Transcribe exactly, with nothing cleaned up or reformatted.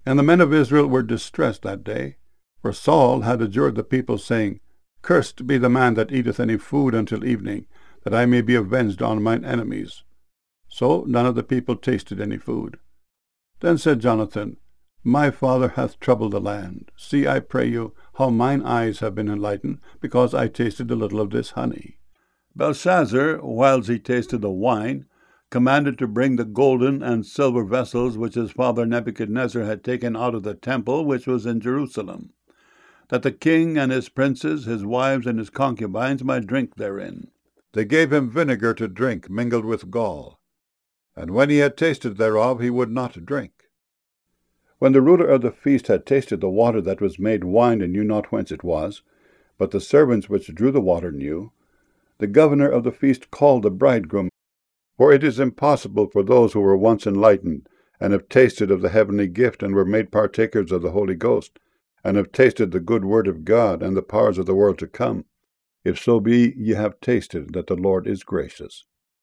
And the men of Israel were distressed that day, for Saul had adjured the people, saying, Cursed be the man that eateth any food until evening, that I may be avenged on mine enemies. So none of the people tasted any food. Then said Jonathan, My father hath troubled the land. See, I pray you, how mine eyes have been enlightened, because I tasted a little of this honey. Belshazzar, whiles he tasted the wine, commanded to bring the golden and silver vessels which his father Nebuchadnezzar had taken out of the temple which was in Jerusalem, that the king and his princes, his wives, and his concubines might drink therein. They gave him vinegar to drink, mingled with gall. And when he had tasted thereof, he would not drink. When the ruler of the feast had tasted the water that was made wine, and knew not whence it was, but the servants which drew the water knew, the governor of the feast called the bridegroom. For it is impossible for those who were once enlightened, and have tasted of the heavenly gift, and were made partakers of the Holy Ghost, and have tasted the good word of God, and the powers of the world to come, if so be ye have tasted that the Lord is gracious.